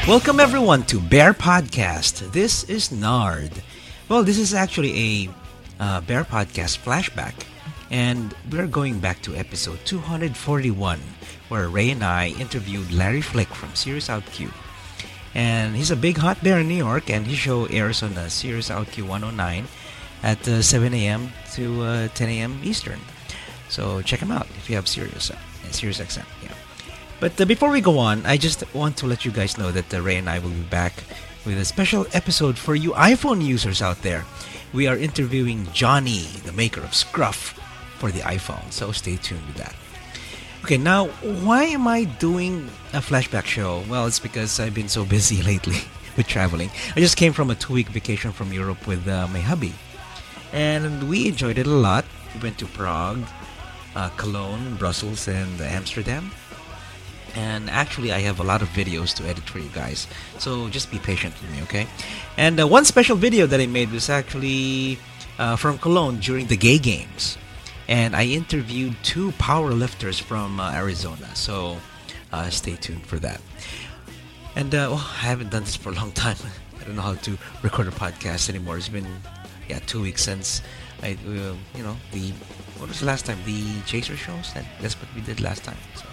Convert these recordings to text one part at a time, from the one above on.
Welcome everyone to Bear Podcast. This is Nard. Well, this is actually a Bear Podcast flashback, and we're going back to episode 241, where Ray and I interviewed Larry Flick from Sirius OutQ. And he's a big hot bear in New York, and his show airs on Sirius OutQ 109 at 7 a.m. to 10 a.m. Eastern. So check him out if you have Sirius XM. Yeah. But before we go on, I just want to let you guys know that Ray and I will be back with a special episode for you iPhone users out there. We are interviewing Johnny, the maker of Scruff, for the iPhone. So stay tuned with that. Okay, now, why am I doing a flashback show? Well, it's because I've been so busy lately with traveling. I just came from a 2-week vacation from Europe with my hubby. And we enjoyed it a lot. We went to Prague, Cologne, Brussels, and Amsterdam. And actually, I have a lot of videos to edit for you guys. So just be patient with me, okay? And one special video that I made was actually from Cologne during the Gay Games. And I interviewed 2 powerlifters from Arizona. So stay tuned for that. And I haven't done this for a long time. I don't know how to record a podcast anymore. It's been 2 weeks since I, what was the last time? The Chaser shows? That's what we did last time. So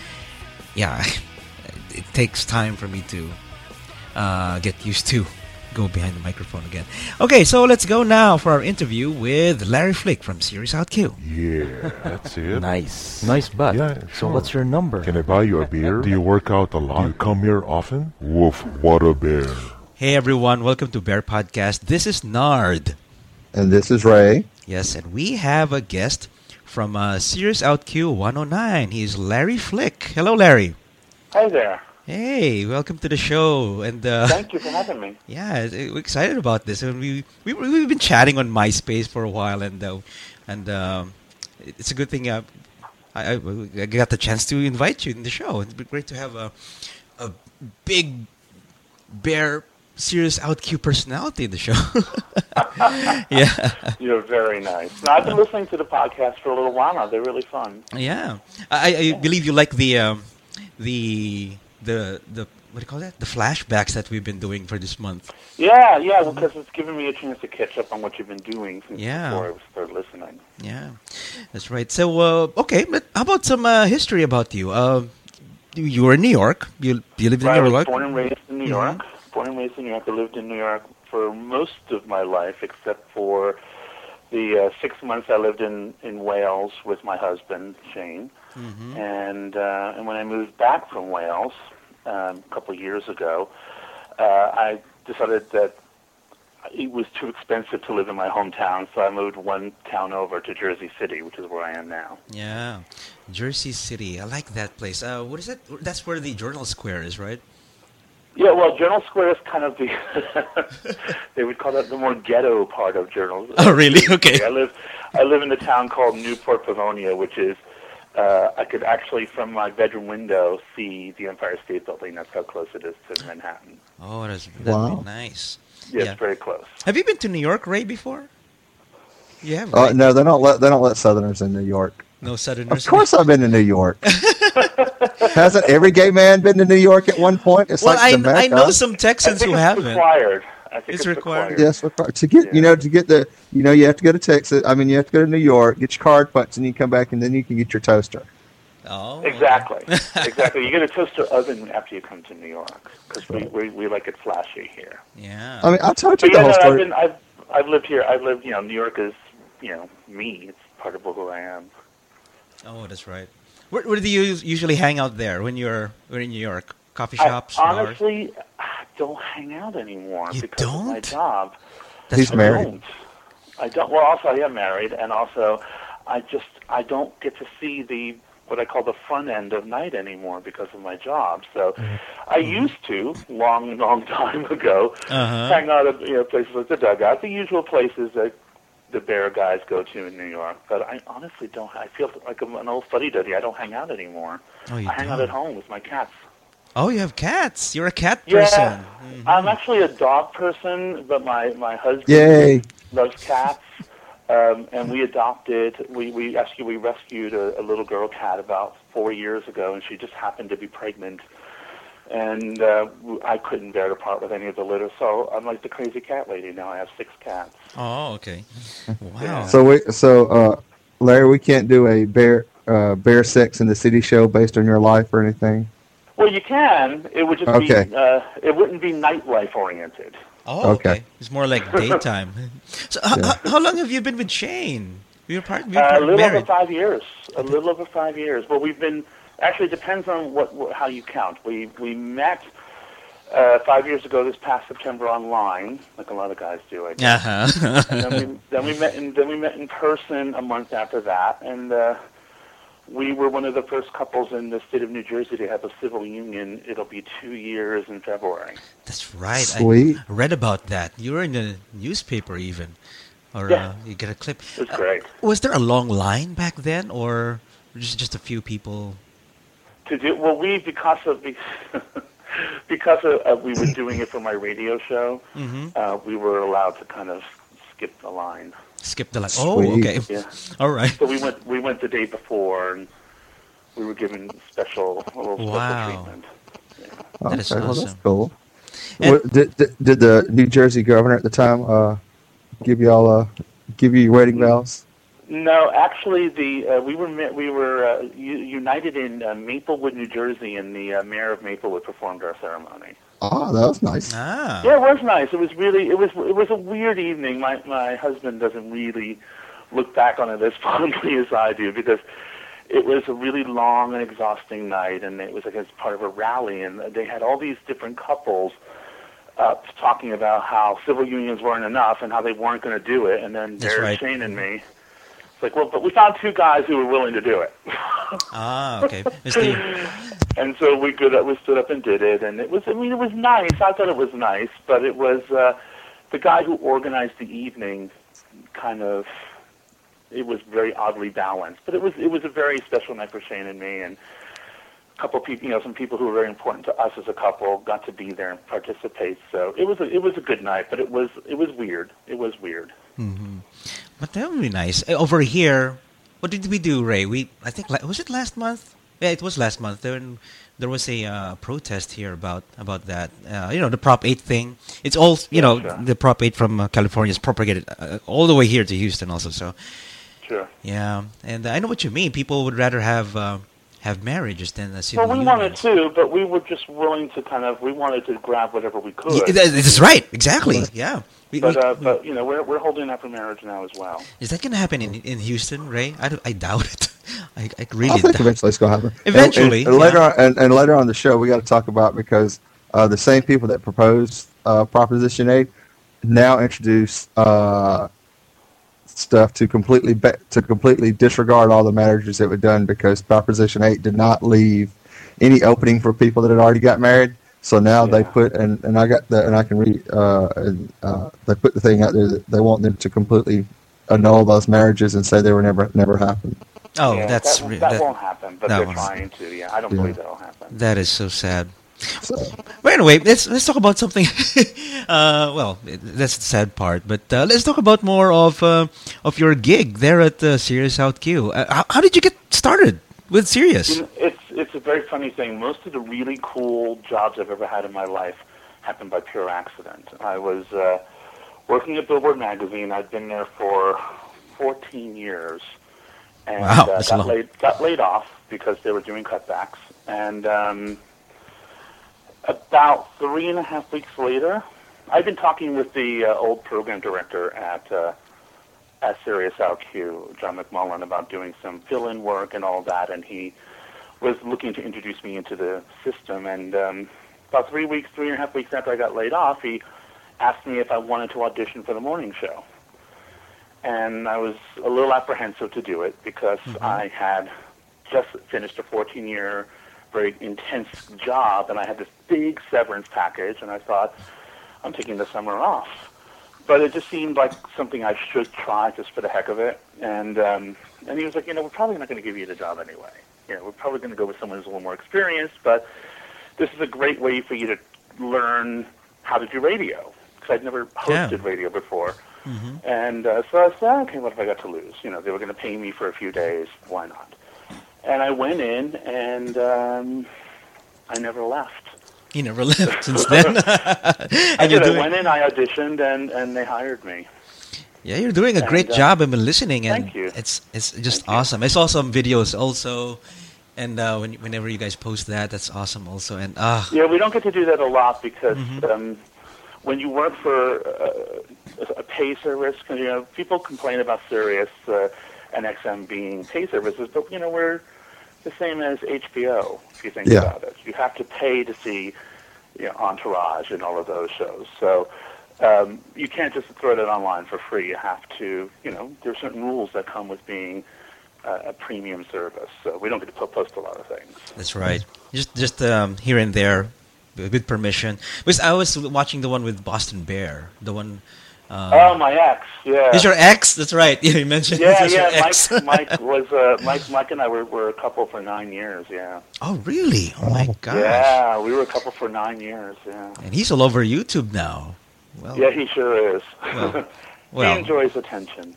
it takes time for me to get used to go behind the microphone again. Okay, so let's go now for our interview with Larry Flick from Sirius OutQ. Yeah, that's it. Nice butt. Yeah, So sure. what's your number? Can I buy you a beer? Do you work out a lot? Do you come here often? Woof, what a bear. Hey everyone, welcome to Bear Podcast. This is Nard. And this is Ray. Yes, and we have a guest from Sirius OutQ 109. He's Larry Flick. Hello, Larry. Hi there. Hey, welcome to the show. And Thank you for having me. yeah, we're excited about this. And we've been chatting on MySpace for a while, and it's a good thing. I got the chance to invite you in the show. It'd be great to have a big bear Sirius OutQ personality in the show. Yeah. You're very nice. Now, I've been listening to the podcast for a little while now. They're really fun. Yeah. I believe you like the what do you call that? The flashbacks that we've been doing for this month. Yeah, because it's given me a chance to catch up on what you've been doing since before I started listening. Yeah, that's right. So, okay, but how about some history about you? You were in New York. You lived in Right, New I York. was born and raised in New York. Born and raised in New York. I lived in New York for most of my life, except for the 6 months I lived in Wales with my husband, Shane. Mm-hmm. And when I moved back from Wales a couple of years ago, I decided that it was too expensive to live in my hometown, so I moved one town over to Jersey City, which is where I am now. Yeah, Jersey City. I like that place. What is it? That's where the Journal Square is, right? Yeah, well, Journal Square is kind of the, they would call that the more ghetto part of Journal. Oh, really? Okay. I live in a town called Newport Pavonia, which is, I could actually, from my bedroom window, see the Empire State Building. That's how close it is to Manhattan. Oh, that'd Wow. be nice. Yeah, it's very close. Have you been to New York, Ray, before? Yeah. No, they don't let Southerners in New York. No Southerners. Of course, I've been to New York. Hasn't every gay man been to New York at one point? It's Well, like the I Mecca. know some I Texans think who it's haven't. required. I think It's it's required. Yes, to get Yeah. to get the you have to go to Texas. I mean, you have to go to New York, get your card punched, and you come back, and then you can get your toaster. Oh, Exactly. Exactly. You get a toaster oven after you come to New York, because we like it flashy here. Yeah. I mean, I told you But the whole yeah, story. no, I've lived here. New York is, me. It's part of who I am. Oh, that's right. Where do you usually hang out there when you're in New York? Coffee I shops? bars? honestly don't hang out anymore You because of my don't? job. He's I married. don't. I don't. Well, also I am married, and also I don't get to see what I call the front end of night anymore because of my job. So I used to long time ago hang out at places like the Dugout, the usual places that the bear guys go to in New York. But I honestly don't. I feel like I'm an old fuddy-duddy. I don't hang out anymore. Oh, you I hang out don't? at home with my cats. Oh, you have cats. You're a cat person. Yeah, I'm actually a dog person, but my husband Yay! loves cats. And we adopted. We rescued a little girl cat about 4 years ago, and she just happened to be pregnant And I couldn't bear to part with any of the litter, so I'm like the crazy cat lady now. I have 6 cats. Oh, okay. Wow. Larry, we can't do a bear sex in the city show based on your life or anything. Well, you can. It would just Okay. be. It wouldn't be nightlife oriented. Oh, okay. Okay. It's more like daytime. So, how long have you been with Shane? You're A little married. over 5 years. A little over 5 years. Well, we've been. Actually, it depends on how you count. We met 5 years ago this past September online, like a lot of guys do, I guess. Uh-huh. And then we met in person a month after that, and we were one of the first couples in the state of New Jersey to have a civil union. It'll be 2 years in February. That's right. Sweet. I read about that. You were in the newspaper even. Or Yeah. you get a clip. It's great. Was there a long line back then, or just a few people? To do well, because we were doing it for my radio show, we were allowed to kind of skip the line. Skip the line. Oh, Sweet. okay. Yeah. All right. So we went the day before, and we were given a little special treatment. That is Okay, well, that's awesome. cool. And- What, did the New Jersey governor at the time give you wedding vows? No, actually, we were united in Maplewood, New Jersey, and the mayor of Maplewood performed our ceremony. Oh, that was nice. Ah. Yeah, it was nice. It was a weird evening. My husband doesn't really look back on it as fondly as I do, because it was a really long and exhausting night, and it was like as part of a rally, and they had all these different couples talking about how civil unions weren't enough and how they weren't going to do it, and then That's there's right. Shane and me. It's like, well, but we found 2 guys who were willing to do it. Ah, okay. It's the- And so we stood up and did it, and it was nice. I thought it was nice, but it was the guy who organized the evening it was very oddly balanced. But it was a very special night for Shane and me, and a couple of people, some people who were very important to us as a couple got to be there and participate. So it was a good night, but it was weird. It was weird. But that would be nice. Over here, what did we do, Ray? I think, was it last month? Yeah, it was last month. There was a protest here about that. The Prop 8 thing. It's all, Sure. the Prop 8 from California is propagated all the way here to Houston also. So, Sure. yeah. And I know what you mean. People would rather have marriages than civil Well, we unions. wanted to, but we were just willing to we wanted to grab whatever we could. Yeah, that's right. Exactly. Yeah. But we're holding out for marriage now as well. Is that going to happen in Houston, Ray? I doubt it. I I really think doubt. eventually it's going to happen. Eventually, and later on, and later on in the show, we got to talk about, because the same people that proposed Proposition 8 now introduce stuff to completely disregard all the marriages that were done, because Proposition 8 did not leave any opening for people that had already got married. So now they put, and I got the, and I can read, they put the thing out there that they want them to completely annul those marriages and say they were never happened. Oh, Yeah, that won't happen, but that they're won't trying to. Yeah, I don't believe that'll happen. That is so sad. So, But anyway, let's talk about something. That's the sad part. But let's talk about more of your gig there at Sirius South Q. How did you get started with Sirius? It's a very funny thing. Most of the really cool jobs I've ever had in my life happened by pure accident. I was working at Billboard magazine. I'd been there for 14 years, and Wow, that's long. got laid off because they were doing cutbacks. And about 3.5 weeks later, I'd been talking with the old program director at Sirius LQ, John McMullen, about doing some fill-in work and all that, and he was looking to introduce me into the system. And about 3.5 weeks after I got laid off, he asked me if I wanted to audition for the morning show. And I was a little apprehensive to do it because I had just finished a 14-year, very intense job, and I had this big severance package, and I thought, I'm taking the summer off. But it just seemed like something I should try just for the heck of it. And he was like, we're probably not going to give you the job anyway. We're probably going to go with someone who's a little more experienced, but this is a great way for you to learn how to do radio, because I'd never hosted radio before. And so I said, okay, what have I got to lose? They were going to pay me for a few days. Why not? And I went in, and I never left. You never left since then. I And you're did. I doing, went in, I auditioned, and they hired me. yeah, you're doing a great And, job. I've been listening, and thank you. it's just Thank you. awesome. I saw some videos also, and whenever you guys post that, that's awesome also. And Yeah, we don't get to do that a lot because Mm-hmm. when you work for a pay service, 'cause, people complain about Sirius and XM being pay services, but we're the same as HBO. If you think Yeah. about it, you have to pay to see Entourage and all of those shows. So you can't just throw that online for free. You have to, there are certain rules that come with being a premium service. So we don't get to post a lot of things. that's right. Just here and there, with permission. Because I was watching the one with Boston Bear, the one. Oh, my ex, yeah. Is your ex? That's right. You mentioned Yeah, it's your yeah. ex. Mike was Mike and I were a couple for 9 years. Yeah, Oh, really? Oh my gosh. yeah. We were a couple for 9 years. Yeah, And he's all over YouTube now. Well, yeah. He sure is. Well, he well. enjoys attention.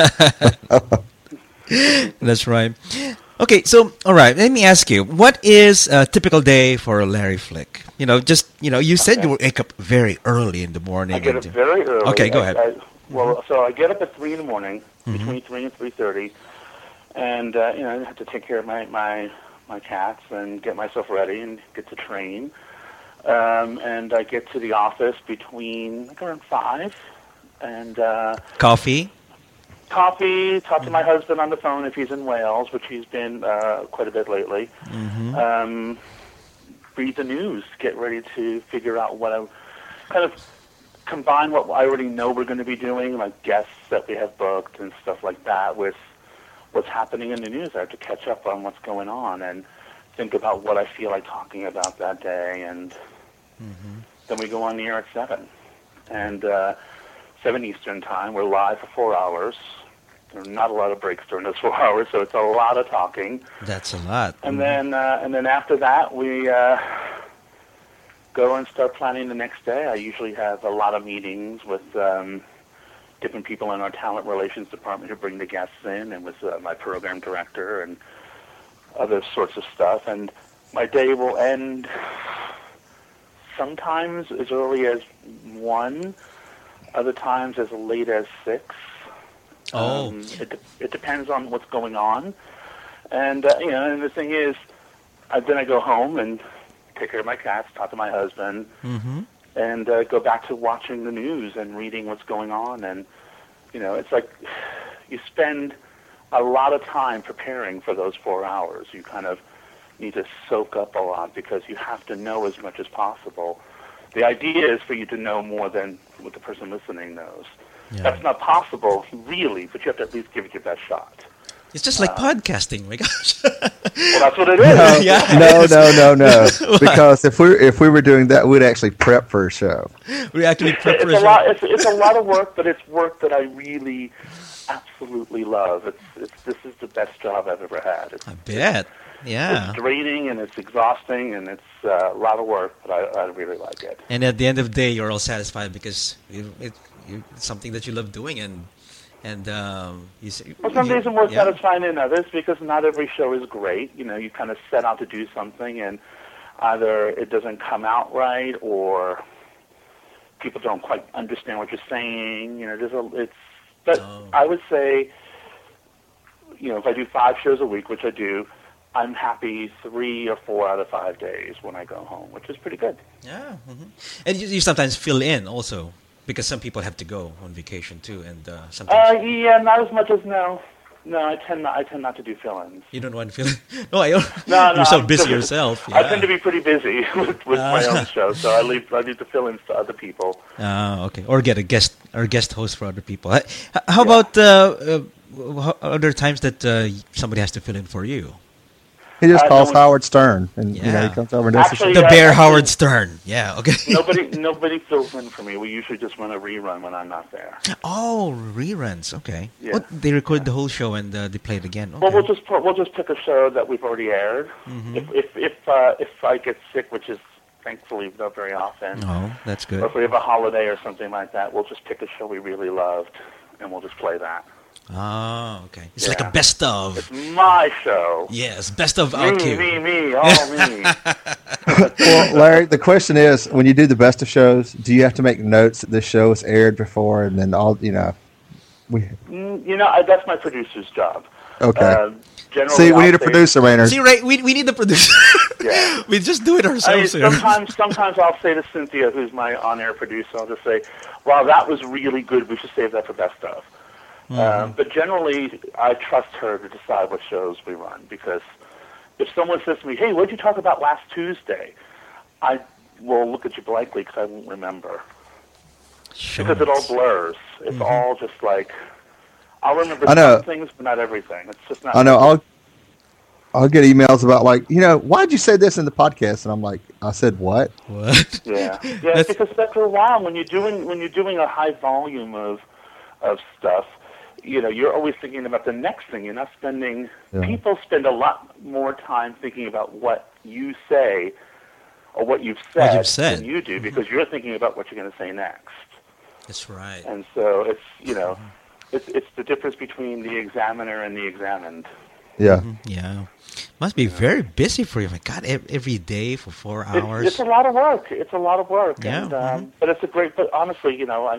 That's right. Okay, so all right, let me ask you, what is a typical day for Larry Flick? You said you wake up very early in the morning. I get up and- very early. Okay, go ahead. So I get up at 3 in the morning, Mm-hmm. between 3 and 3:30, and I have to take care of my cats and get myself ready and get to train. And I get to the office between around 5, and Coffee. coffee, talk to my husband on the phone if he's in Wales, which he's been quite a bit lately. Mm-hmm. Read the news, get ready to figure out what I kind of combine what I already know we're going to be doing, like guests that we have booked and stuff like that, with what's happening in the news. I have to catch up on what's going on and think about what I feel like talking about that day, and then we go on the air at 7. And 7 Eastern time, we're live for 4 hours. There are not a lot of breaks during those 4 hours, so it's a lot of talking. That's a lot. And then after that, we go and start planning the next day. I usually have a lot of meetings with different people in our talent relations department who bring the guests in, and with my program director and other sorts of stuff. And my day will end sometimes as early as 1, other times as late as 6. Oh. It depends on what's going on. And, and the thing is, then I go home and take care of my cats, talk to my husband, and go back to watching the news and reading what's going on. And, it's like you spend a lot of time preparing for those 4 hours. You kind of need to soak up a lot because you have to know as much as possible. The idea is for you to know more than what the person listening knows. Yeah. That's not possible, really, but you have to at least give it your best shot. It's just like podcasting. My gosh. Well, that's what it is. Yeah. No. Because if we were doing that, we'd actually prep for a show. We actually prep for It's a show. lot. It's a lot of work, but it's work that I really, absolutely love. This is the best job I've ever had. I bet. Yeah. It's draining and it's exhausting and it's a lot of work, but I really like it. And at the end of the day, you're all satisfied because it's something that you love doing, and you say. Well, some days are more yeah. satisfying than others because not every show is great. You kind of set out to do something and either it doesn't come out right or people don't quite understand what you're saying. But I would say, if I do 5 shows a week, which I do, I'm happy 3 or 4 out of 5 days when I go home, which is pretty good. Yeah. And you sometimes fill in also because some people have to go on vacation too, and sometimes Yeah, not as much as no. No, I tend not to do fill-ins. you don't want to fill in. No, No, you're so I'm busy just- yourself. I tend to be pretty busy with my own show, so I leave the fill-ins to other people. Okay, or get a guest host for other people. How about other times that somebody has to fill in for you? He just calls no, Howard Stern, and Yeah. he comes over and does the show. Actually, The Bear actually- Howard Stern. Yeah. Okay. Nobody fills in for me. We usually just run a rerun when I'm not there. Oh, reruns. Okay. Yeah. Oh, they record the whole show and they play it again. Okay. Well, we'll just pick a show that we've already aired. If I get sick, which is thankfully not very often, Oh, that's or good. if we have a holiday or something like that, we'll just pick a show we really loved and we'll just play that. Oh, okay. It's like Yeah. a best of. It's my show. Yes, best of Me, OQ. me, all me. Well, Larry, the question is, when you do the best of shows, do you have to make notes that this show was aired before, and then all we That's my producer's job. okay. Generally, See, we I'll need a say- producer, Maynard. See, right? We need the producer. Yeah. We just do it I mean, ourselves here. sometimes I'll say to Cynthia, who's my on-air producer, I'll just say, "Wow, that was really good. We should save that for best of." But generally, I trust her to decide what shows we run, because if someone says to me, "Hey, what did you talk about last Tuesday?" I will look at you blankly because I won't remember, because it all blurs. It's all just like I'll remember I know. some things, but not everything. It's just not. I know. I'll get emails about why'd you say this in the podcast? And I'm like, I said what? What? Yeah, That's- because after a while, when you're doing a high volume of stuff, you're always thinking about the next thing. You're not spending. Yeah. People spend a lot more time thinking about what you say or what you've said, than you do, because you're thinking about what you're going to say next. That's right. And so it's the difference between the examiner and the examined. Yeah. Yeah. Must be very busy for you. My God, every day for 4 hours. It's a lot of work. It's a lot of work. Yeah. And, but it's a great. But honestly,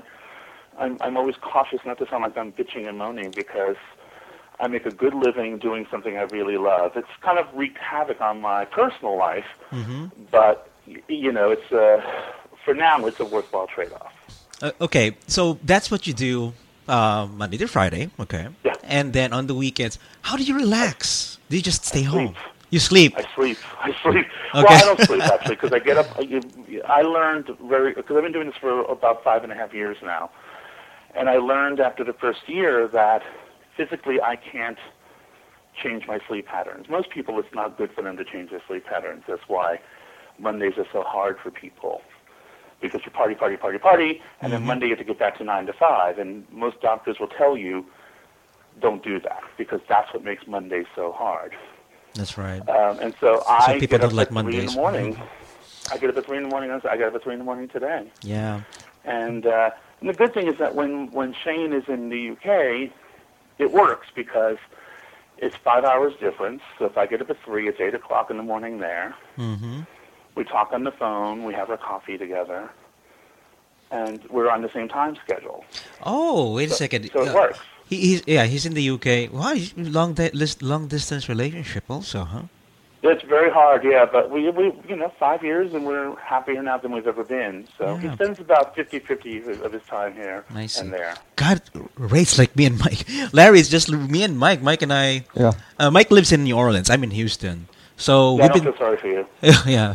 I'm always cautious not to sound like I'm bitching and moaning, because I make a good living doing something I really love. It's kind of wreaked havoc on my personal life, but it's for now it's a worthwhile trade-off. Okay, so that's what you do Monday to Friday, okay? Yeah. And then on the weekends, how do you relax? Do you just stay home? sleep. You sleep? I sleep. Well, Okay. I don't sleep actually, because I get up. I learned because I've been doing this for about 5.5 years now, and I learned after the first year that physically I can't change my sleep patterns. Most people, it's not good for them to change their sleep patterns. That's why Mondays are so hard for people, because you party, and then Monday you have to get back to 9 to 5, and most doctors will tell you, don't do that, because that's what makes Mondays so hard. That's right. And so I people get up don't like at 3 in Mondays. the morning. I get up at 3 in the morning. I got up at 3 in the morning today. Yeah. And the good thing is that when Shane is in the UK, it works, because it's 5 hours difference. So if I get up at 3, it's 8 o'clock in the morning there. Mm-hmm. We talk on the phone. We have our coffee together. And we're on the same time schedule. Oh, wait a second. So it works. He's in the UK. Wow, long distance relationship also, huh? It's very hard, yeah, but we 5 years, and we're happier now than we've ever been. So he Yeah. spends about 50-50 of his time here I see. and there. God, rates like me and Mike. Larry, it's just me and Mike. Mike and I. Yeah. Mike lives in New Orleans. I'm in Houston. So Yeah, I we've don't been. feel sorry for you. Yeah.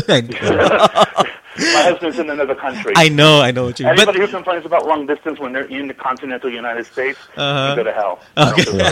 My husband's in another country. I know what you mean. Anybody who complains about long distance when they're in the continental United States, Uh-huh. you go to hell. I don't feel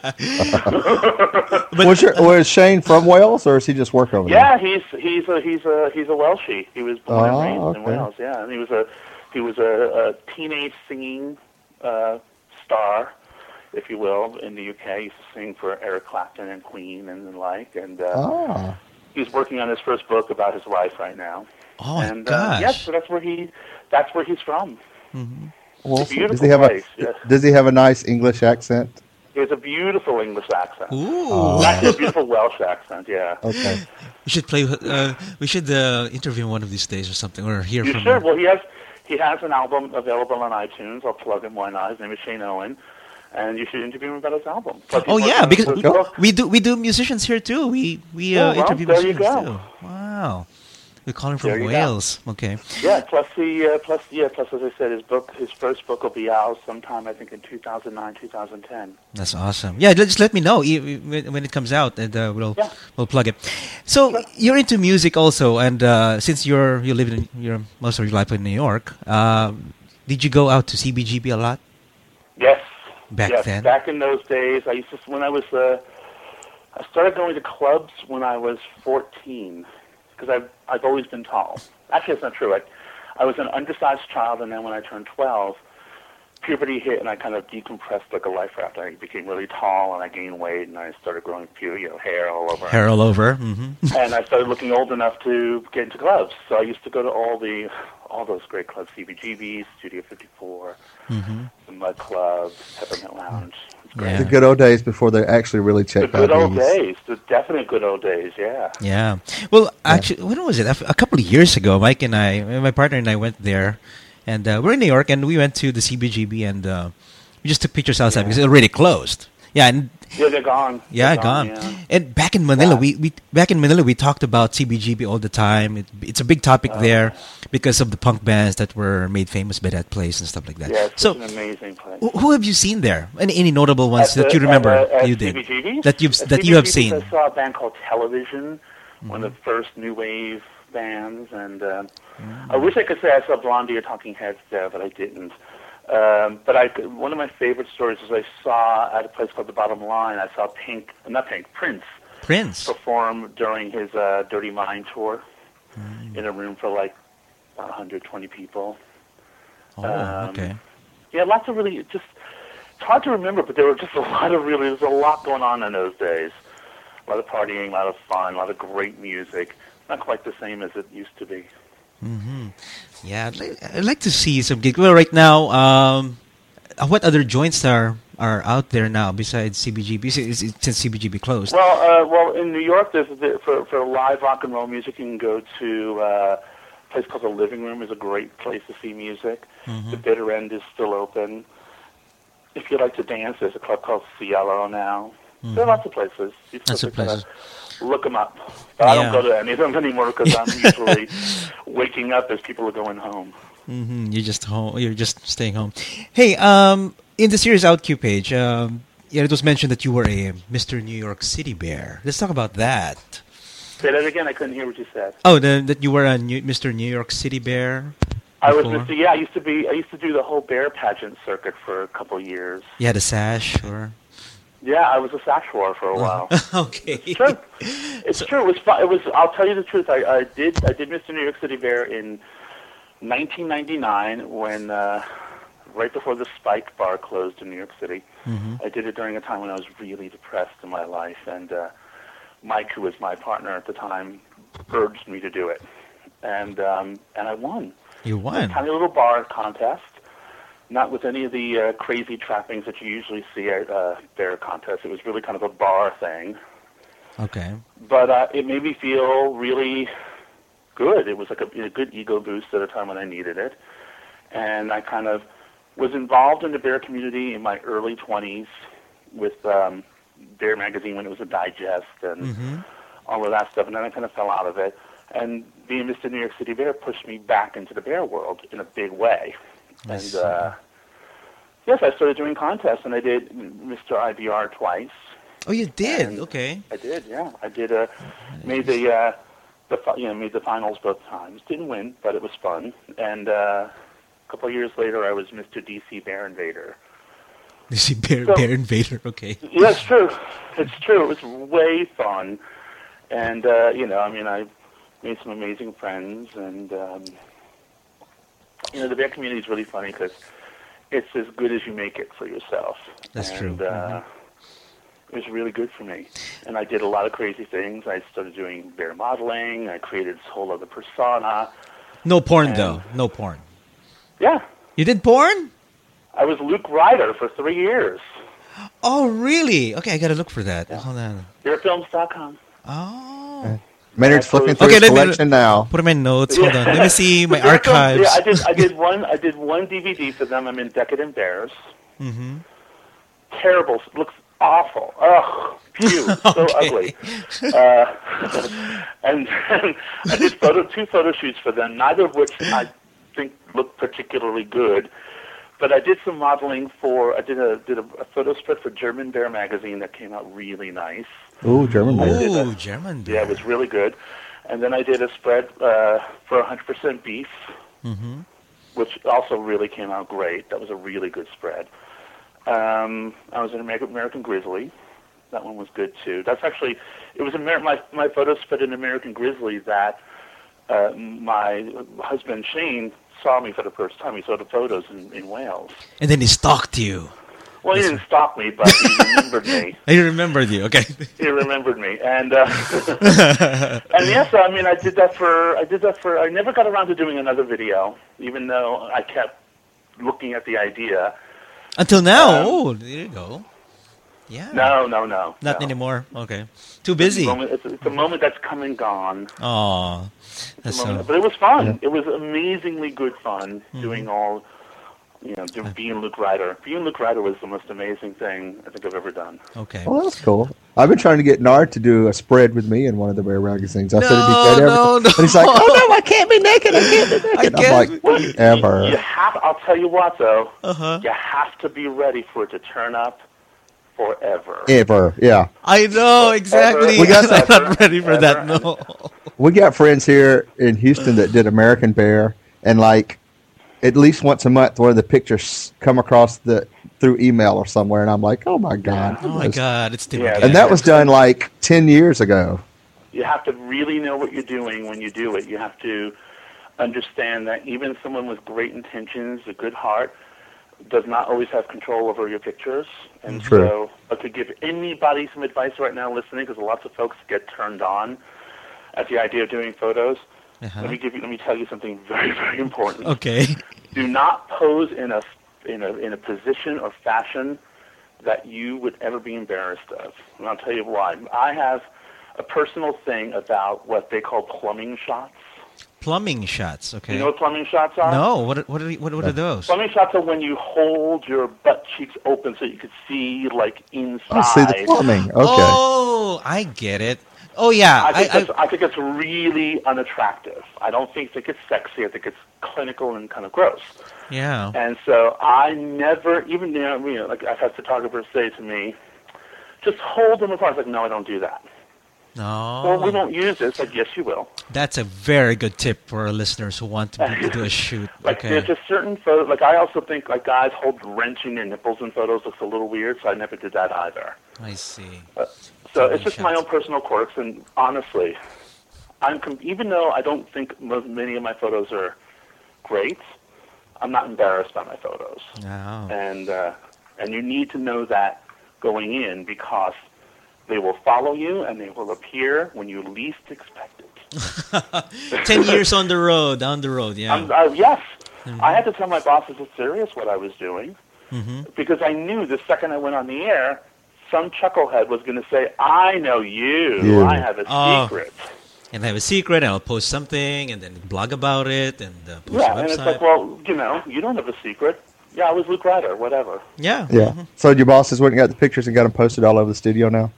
sorry for you. Was Shane from Wales, or does he just work over there? Yeah, he's a Welshie. He was born and Oh, raised in okay. Wales. Yeah, and he was a teenage singing star, if you will, in the UK. He used to sing for Eric Clapton and Queen and the like. And Ah. he's working on his first book about his life right now. Oh my And gosh. yes, so that's where he's from. Well, It's a beautiful does he have place, yes. Does he have a nice English accent? He has a beautiful English accent. Ooh. Actually, a beautiful Welsh accent. Yeah. Okay. We should play. We should interview him one of these days or something, or hear You from should. him. Well, he has an album available on iTunes. I'll plug him. Why not? His name is Shane Owen, and you should interview him about his album. Plus, he's Oh working yeah, on his because first book. we do musicians here too. We Oh, well, interview there you musicians go. too. Wow. We call him There from you go. Wales. Okay. Yeah. Plus as I said, his first book will be out sometime, I think, in 2009, 2010. That's awesome. Yeah, just let me know when it comes out, and we'll plug it. So you're into music also, and since you live in most of your life in New York, did you go out to CBGB a lot? Yes. Back yes. then? Back in those days, I used to I started going to clubs when I was 14, because I've always been tall. Actually, that's not true. I was an undersized child, and then when I turned 12, puberty hit, and I kind of decompressed like a life raft. I became really tall, and I gained weight, and I started growing hair all over. Hair all over. Mm-hmm. And I started looking old enough to get into clubs. So I used to go to all those great clubs, CBGB, Studio 54, Mm-hmm. the Mud Club, Peppermint Lounge. It's great. Yeah. The good old days before they actually really The checked good old IDs. days, the definite good old days, yeah. Yeah. Well, actually, when was it? A couple of years ago, Mike and I, my partner and I went there, and we're in New York, and we went to the CBGB, and we just took pictures outside because it already closed. Yeah, and Yeah, they're gone. yeah, They're gone. Yeah. And back in Manila, Yeah. we talked about CBGB all the time. It's a big topic there because of the punk bands that were made famous by that place and stuff like that. Yeah, it's So, an amazing place. who have you seen there? Any notable ones At that the- you remember at you did CBGB's? that you have CBGB's, seen? I saw a band called Television, one of the first new wave bands, and I wish I could say I saw Blondie or Talking Heads there, but I didn't. But one of my favorite stories is I saw at a place called The Bottom Line. I saw Prince Prince. perform during his Dirty Mind tour in a room for like 120 people. Oh, okay. Yeah, lots of really just. It's hard to remember, but there were just a lot of really. There's a lot going on in those days. A lot of partying, a lot of fun, a lot of great music. Not quite the same as it used to be. Yeah, I'd like to see some gigs. Well, right now, what other joints are out there now besides CBGB? Since CBGB closed. Well, in New York, for live rock and roll music, you can go to a place called the Living Room. Is a great place to see music. The Bitter End is still open. If you like to dance, there's a club called Cielo now. There are lots of places. You Lots of just gotta places. Look them up. But I Yeah. don't go to any of them anymore because I'm usually waking up as people are going home. You're just home. You're just staying home. Hey, in the Series OutQ page, yeah, it was mentioned that you were a Mr. New York City Bear. Let's talk about that. Say that again. I couldn't hear what you said. Oh, that you were a Mr. New York City Bear. I was before? Mr. Yeah, I used to do the whole bear pageant circuit for a couple of years. You had a sash, or Yeah, I was a sash whore for a while. okay. It's true. It's true. It was fun. It was. I'll tell you the truth. I did Mr. New York City Bear in 1999 when right before the Spike Bar closed in New York City. I did it during a time when I was really depressed in my life, and Mike, who was my partner at the time, urged me to do it, and I won. You won. Tiny little bar contest. Not with any of the crazy trappings that you usually see at bear contests. It was really kind of a bar thing. Okay. But it made me feel really good. It was like a good ego boost at a time when I needed it. And I kind of was involved in the bear community in my early 20s with Bear Magazine when it was a digest and all of that stuff. And then I kind of fell out of it. And being Mr. New York City Bear pushed me back into the bear world in a big way. And yes, I started doing contests, and I did Mr. IBR twice. Oh, you did. And Okay. I did, yeah. I did. Made made the finals both times. Didn't win, but it was fun. And a couple of years later, I was Mr. DC Bear Invader. You see, Bear Invader. Okay. Yeah, it's true. It's true. It was way fun, and I made some amazing friends, and the bear community is really funny because it's as good as you make it for yourself. That's true. It was really good for me. And I did a lot of crazy things. I started doing bear modeling. I created this whole other persona. No porn, And- though. No porn. Yeah. You did porn? I was Luke Ryder for 3 years. Oh, really? Okay, I gotta look for that. Hold on. Bearfilms.com. Oh. Maynard's flipping through Okay, his let me- collection now. Put in my notes. Hold on. Let me see my Bear Films- archives. Yeah, I did one DVD for them. I'm in Decadent Bears. Terrible. Looks awful. Ugh. Phew. So ugly. And I did two photo shoots for them, neither of which I think looked particularly good. But I did some modeling I did a photo spread for German Bear Magazine that came out really nice. Ooh, German bear. did Oh, that. German Yeah, bear. it was really good. And then I did a spread for 100% beef, which also really came out great. That was a really good spread. I was in American Grizzly. That one was good too. That's actually, it was my photo spread in American Grizzly that my husband Shane saw me for the first time. He saw the photos in Wales. And then he stalked you. Well, he didn't stalk me, but he remembered me. He remembered you. Okay. He remembered me, and and yes, I mean, I did that for. I never got around to doing another video, even though I kept looking at the idea. Until now. Oh, there you go. Yeah. No. Not anymore. Okay. Too busy. It's a moment that's come and gone. Oh, that's so. But it was fun. It was amazingly good fun doing all, being Luke Ryder. Being Luke Ryder was the most amazing thing I think I've ever done. Okay. Well, that's cool. I've been trying to get Nard to do a spread with me in one of the Bear magazines. I said it'd be great. No. And he's like, "Oh no, I can't be naked. I can't be naked." I'm like, "Whatever." I'll tell you what, though. Uh-huh. You have to be ready for it to turn up forever. Ever, yeah. I know exactly. I'm not ready for that. No. We got friends here in Houston that did American Bear, and like at least once a month, one of the pictures come across through email or somewhere, and I'm like, "Oh my god!" Oh my god, it's still. And that was done like 10 years ago. You have to really know what you're doing when you do it. You have to understand that even someone with great intentions, a good heart, does not always have control over your pictures. And so I could give anybody some advice right now listening, because lots of folks get turned on at the idea of doing photos. Uh-huh. Let me tell you something very, very important. Okay. Do not pose in a position or fashion that you would ever be embarrassed of. And I'll tell you why. I have a personal thing about what they call plumbing shots. Plumbing shots, okay. You know what plumbing shots are? No, what are those? Plumbing shots are when you hold your butt cheeks open so you could see, like, inside. I see the plumbing. Okay. Oh, I get it. Oh, yeah. I think it's really unattractive. I don't think it's sexy. I think it's clinical and kind of gross. Yeah. And so I never, even, like I've had photographers say to me, just hold them apart. I was like, no, I don't do that. No. Well, we won't use this. Like, yes, you will. That's a very good tip for our listeners who want to do a shoot. Like, there's just certain photos. Like, I also think, like, guys wrenching their nipples in photos looks a little weird, so I never did that either. I see. So it's just my own personal quirks, and honestly, even though I don't think many of my photos are great, I'm not embarrassed by my photos. Oh. And you need to know that going in, because they will follow you and they will appear when you least expect it. 10 years down the road, yeah. Yes. Mm-hmm. I had to tell my bosses it's serious what I was doing, because I knew the second I went on the air, some chucklehead was going to say, I know you. Yeah. I have a secret. And I have a secret, and I'll post something, and then blog about it, and post a website. And it's like, well, you don't have a secret. Yeah, I was Luke Ryder, whatever. Yeah. Yeah. So your bosses went and got the pictures and got them posted all over the studio now?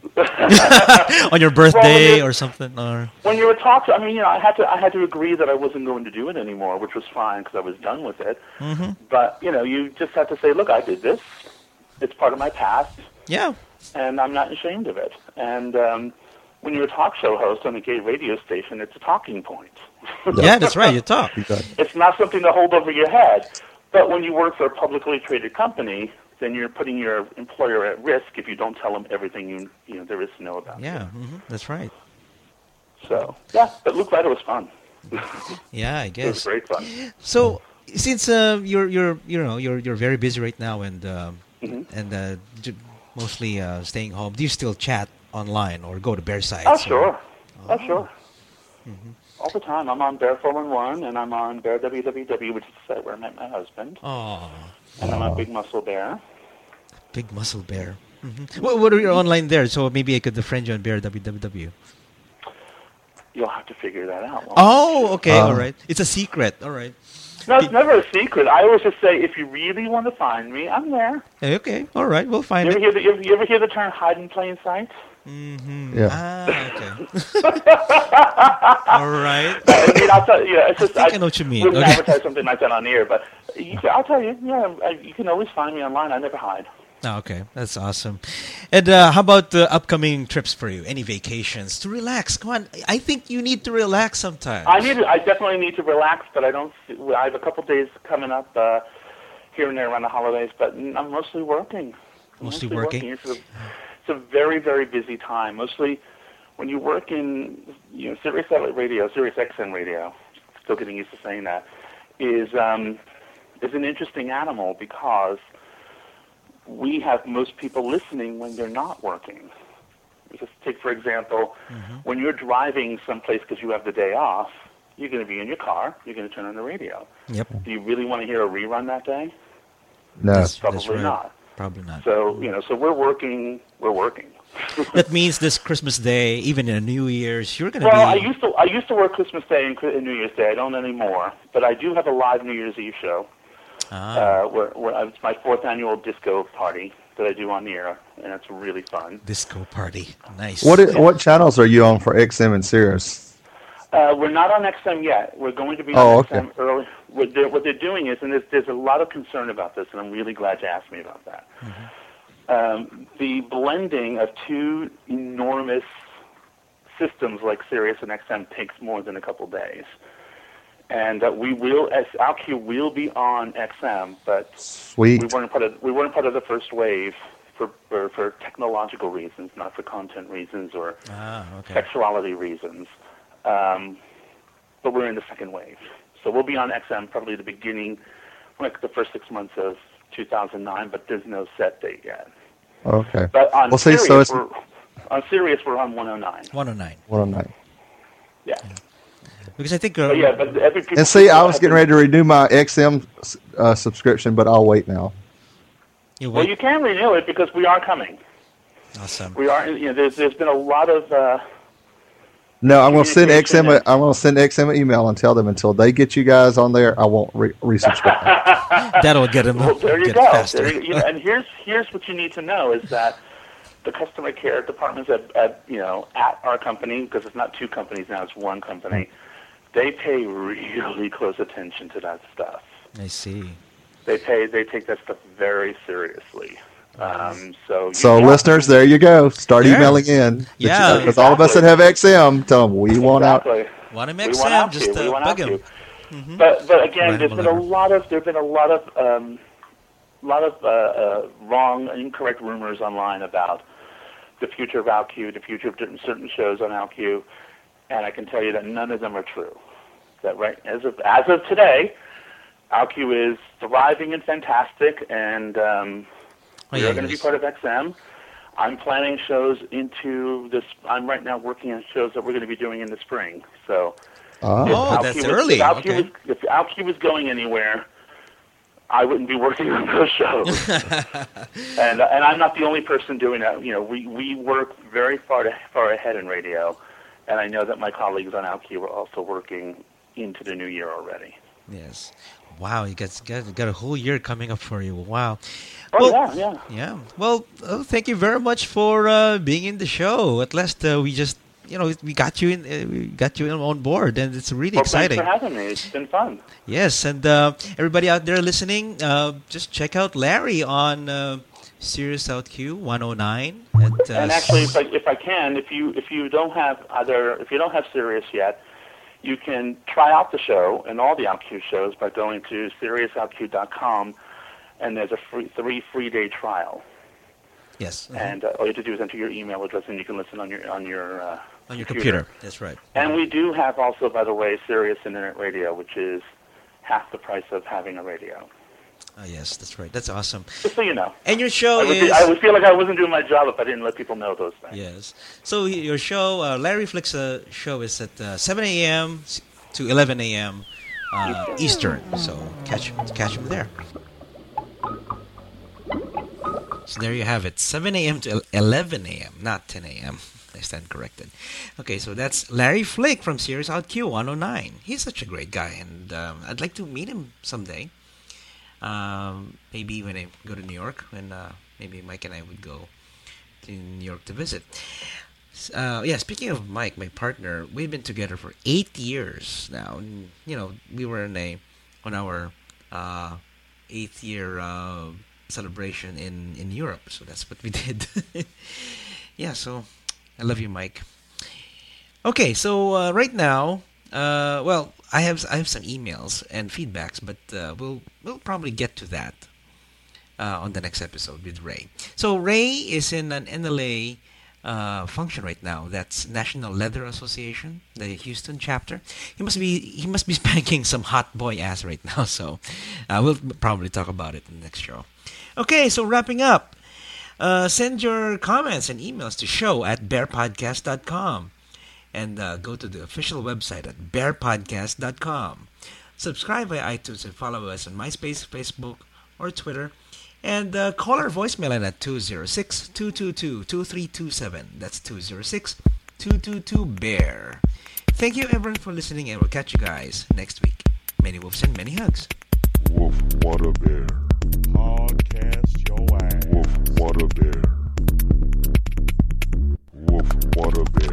On your birthday or something? Or when you were talking, I had to agree that I wasn't going to do it anymore, which was fine because I was done with it. Mm-hmm. But, you just have to say, look, I did this. It's part of my past. Yeah. And I'm not ashamed of it. And when you're a talk show host on a gay radio station, it's a talking point. Yeah, that's right. You talk. It's not something to hold over your head. But when you work for a publicly traded company, then you're putting your employer at risk if you don't tell them everything there is to know about. Yeah, that's right. So but Luke Ryder was fun. Yeah, I guess It was great fun. So since you're very busy right now and mostly staying home, do you still chat online or go to Bear sites? Oh, sure. Sure. Mm-hmm. All the time. I'm on Bear 411, and I'm on Bear WWW, which is the site where I met my husband. Oh. And I'm on Big Muscle Bear. Big Muscle Bear. Mm-hmm. What are you online there? So maybe I could friend you on Bear WWW. You'll have to figure that out. Okay, all right. It's a secret, all right. No, it's never a secret. I always just say, if you really want to find me, I'm there. Okay, all right. We'll find you it. You ever hear the term hide in plain sight? Mm-hmm. Yeah. Okay. All right. I'll tell you. It's just, I know what you mean. I wouldn't advertise something like that on air, but I'll tell you. Yeah, you can always find me online. I never hide. Oh, okay, that's awesome. And how about the upcoming trips for you? Any vacations to relax? Come on, I think you need to relax sometimes. I definitely need to relax, but I have a couple days coming up here and there around the holidays, but I'm mostly working. Mostly working. It's a very, very busy time. Mostly when you work in Sirius Satellite Radio, Sirius XM Radio, still getting used to saying that, is an interesting animal because we have most people listening when they're not working. Just take, for example, when you're driving someplace because you have the day off, you're going to be in your car, you're going to turn on the radio. Yep. Do you really want to hear a rerun that day? No. That's Probably right. not. Probably not. So so we're working. We're working. That means this Christmas Day, even in New Year's, you're going to Well, be... I used to work Christmas Day and New Year's Day. I don't anymore, but I do have a live New Year's Eve show. Where it's my 4th annual disco party that I do on the air, and it's really fun. Disco party. Nice. What channels are you on for XM and Sirius? We're not on XM yet. We're going to be on XM early. What they're doing is, and there's a lot of concern about this, and I'm really glad you asked me about that. The blending of two enormous systems like Sirius and XM takes more than a couple days. And AlQ will be on XM, but Sweet. we weren't part of the first wave for technological reasons, not for content reasons or sexuality reasons. But we're in the second wave, so we'll be on XM probably the beginning, like the first 6 months of 2009. But there's no set date yet. Okay. But on Sirius, so it's we're on 109. 109. 109. Yeah. Because I think... But every people And see, I was getting ready to renew my XM subscription, but I'll wait now. Well, you can renew it because we are coming. Awesome. We are. There's been a lot of. No, I'm going to send communication XM. I'm going to send XM an email and tell them until they get you guys on there, I won't resubscribe. That'll get them Well, there you get go. faster. And here's what you need to know is that the customer care departments at our company, because it's not two companies now, it's one company, they pay really close attention to that stuff. I see. They take that stuff very seriously. So listeners, there you go. Start emailing in. Yeah. Because all of us that have XM, tell them we want out. Want him We want XM, out just to. bug him. But again, there's been a lot of wrong, incorrect rumors online about the future of AlQ, the future of certain shows on AlQ, and I can tell you that none of them are true. That as of today, AlQ is thriving and fantastic, and we are going to be part of XM. I'm planning shows into this. I'm right now working on shows that we're going to be doing in the spring. So, that's early. If AlQ was going anywhere, I wouldn't be working on those shows. and I'm not the only person doing that. We work very far ahead in radio, and I know that my colleagues on AlQ are also working into the new year already. Yes. Wow, you got a whole year coming up for you. Wow. Yeah. Well, thank you very much for being in the show. At last, we just we got you on board, and it's really exciting. Thanks for having me. It's been fun. Yes, and everybody out there listening, just check out Larry on Sirius AlQ 109. And actually, if I can, if you don't have Sirius yet, you can try out the show and all the AlQ shows by going to SiriusAlQ.com, and there's a free 3-day trial. Yes. And all you have to do is enter your email address, and you can listen on your computer. That's right. And we do have also, by the way, Sirius Internet Radio, which is half the price of having a radio. Oh, yes, that's right. That's awesome. Just so you know. And your show I would feel like I wasn't doing my job if I didn't let people know those things. Yes. So your show, Larry Flick's show, is at 7 a.m. to 11 a.m. Eastern. So catch him there. So there you have it. 7 a.m. to 11 a.m., not 10 a.m. I stand corrected. Okay, so that's Larry Flick from Sirius AlQ 109. He's such a great guy, and I'd like to meet him someday. Maybe when I go to New York, when maybe Mike and I would go to New York to visit. Speaking of Mike, my partner, we've been together for 8 years now. And, we were on our 8th year celebration in Europe, so that's what we did. Yeah, so I love you, Mike. Okay, so right now, I have some emails and feedbacks, but we'll probably get to that on the next episode with Ray. So Ray is in an NLA function right now. That's National Leather Association, the Houston chapter. He must be spanking some hot boy ass right now. So we'll probably talk about it in the next show. Okay, so wrapping up. Send your comments and emails to show@bearpodcast.com. And go to the official website at bearpodcast.com. Subscribe via iTunes and follow us on MySpace, Facebook, or Twitter. And call our voicemail line at 206-222-2327. That's 206-222-BEAR. Thank you everyone for listening, and we'll catch you guys next week. Many wolves and many hugs. Woof, what a bear. Podcast your ass. Woof, what a bear. Woof, what a bear.